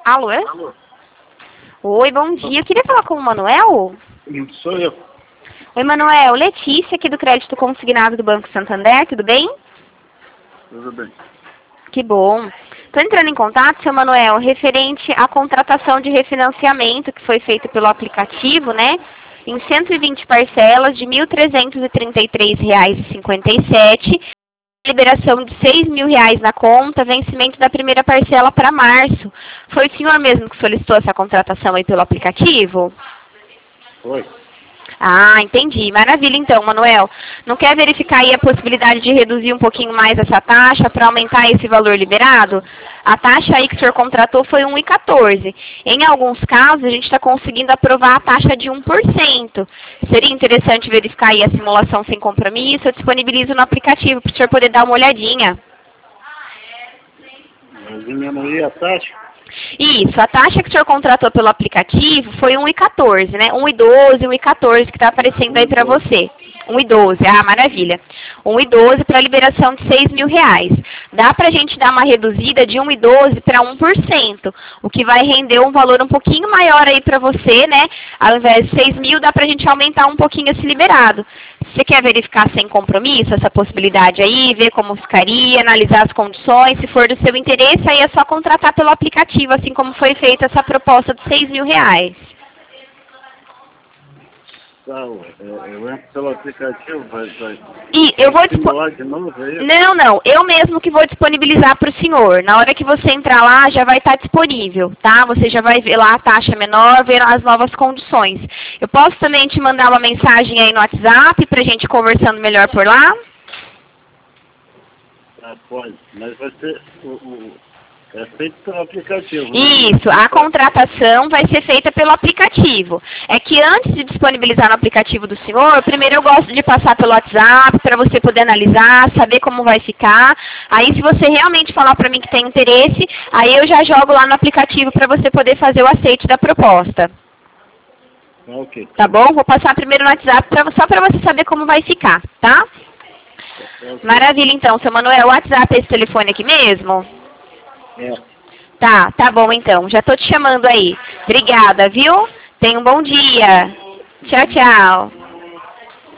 Alô? Alô? Oi, bom dia. Eu queria falar com o Manuel. Sou eu. Oi, Manuel. Letícia, aqui do Crédito Consignado do Banco Santander. Tudo bem? Tudo bem. Que bom. Estou entrando em contato, seu Manuel, referente à contratação de refinanciamento que foi feito pelo aplicativo, né? Em 120 parcelas de R$ 1.333,57. Liberação de R$ 6.000 na conta, vencimento da primeira parcela para março. Foi o senhor mesmo que solicitou essa contratação aí pelo aplicativo? Oi. Ah, entendi. Maravilha então, Manuel. Não quer verificar aí a possibilidade de reduzir um pouquinho mais essa taxa para aumentar esse valor liberado? A taxa aí que o senhor contratou foi 1,14. Em alguns casos, a gente está conseguindo aprovar a taxa de 1%. Seria interessante verificar aí a simulação sem compromisso. Eu disponibilizo no aplicativo para o senhor poder dar uma olhadinha. Mas diminuir a taxa? Isso, a taxa que o senhor contratou pelo aplicativo foi 1,14, né? 1,12, 1,14 que está aparecendo aí para você. 1,12, ah, maravilha. 1,12 para liberação de R$ 6.000. Dá para a gente dar uma reduzida de 1,12 para 1%, o que vai render um valor um pouquinho maior aí para você, né? Ao invés de 6.000, dá para a gente aumentar um pouquinho esse liberado. Você quer verificar sem compromisso essa possibilidade aí, ver como ficaria, analisar as condições, se for do seu interesse, aí é só contratar pelo aplicativo, assim como foi feita essa proposta de R$ 6.000. Tá, eu entro pelo aplicativo, vai E eu vou simular de novo aí? Não, eu mesmo que vou disponibilizar para o senhor. Na hora que você entrar lá, já vai estar disponível, tá? Você já vai ver lá a taxa menor, ver as novas condições. Eu posso também te mandar uma mensagem aí no WhatsApp para a gente conversando melhor por lá? Tá, pode. Mas vai ser é feito pelo aplicativo, né? Isso, a contratação vai ser feita pelo aplicativo. É que antes de disponibilizar no aplicativo do senhor, primeiro eu gosto de passar pelo WhatsApp para você poder analisar, saber como vai ficar. Aí se você realmente falar para mim que tem interesse, aí eu já jogo lá no aplicativo para você poder fazer o aceite da proposta. Ok. Tá bom? Vou passar primeiro no WhatsApp só para você saber como vai ficar, tá? Maravilha então, seu Manuel. O WhatsApp é esse telefone aqui mesmo? É. Tá bom então. Já tô te chamando aí. Obrigada, viu? Tenha um bom dia. Tchau, tchau.